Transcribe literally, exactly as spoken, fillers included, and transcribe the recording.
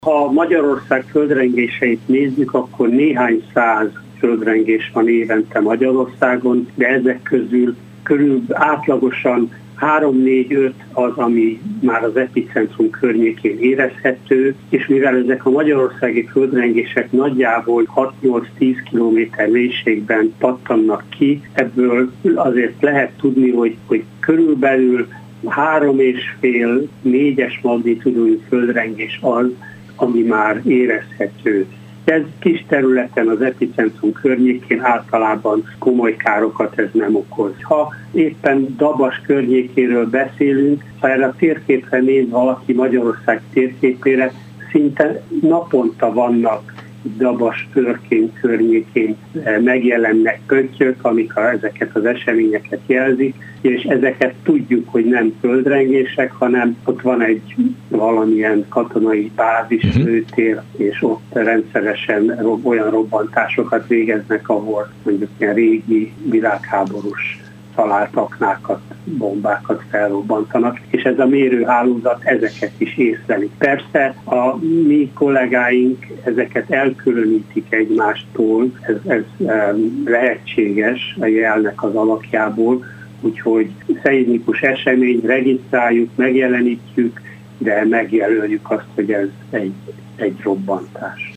Ha Magyarország földrengéseit nézzük, akkor néhány száz földrengés van évente Magyarországon, de ezek közül körül átlagosan három-négy-öt az, ami már az epicentrum környékén érezhető, és mivel ezek a magyarországi földrengések nagyjából hat-nyolc-tíz kilométer mélységben pattannak ki, ebből azért lehet tudni, hogy, hogy körülbelül három és fél négyes magnitúdú földrengés az, ami már érezhető. Ez kis területen az epicentrum környékén általában komoly károkat ez nem okoz. Ha éppen Dabas környékéről beszélünk, ha erre a térképre néz valaki Magyarország térképére, szinte naponta vannak Dabas Törkény környékén megjelennek pöttyök, amik a, ezeket az eseményeket jelzik, és ezeket tudjuk, hogy nem földrengések, hanem ott van egy valamilyen katonai bázis, uh-huh. lőtér, és ott rendszeresen olyan robbantásokat végeznek, ahol mondjuk ilyen régi világháborús talált aknákat, bombákat felrobbantanak, és ez a mérőhálózat ezeket is észleli. Persze a mi kollégáink ezeket elkülönítik egymástól, ez, ez lehetséges a jelnek az alakjából, úgyhogy szeizmikus eseményt regisztráljuk, megjelenítjük, de megjelöljük azt, hogy ez egy, egy robbantás.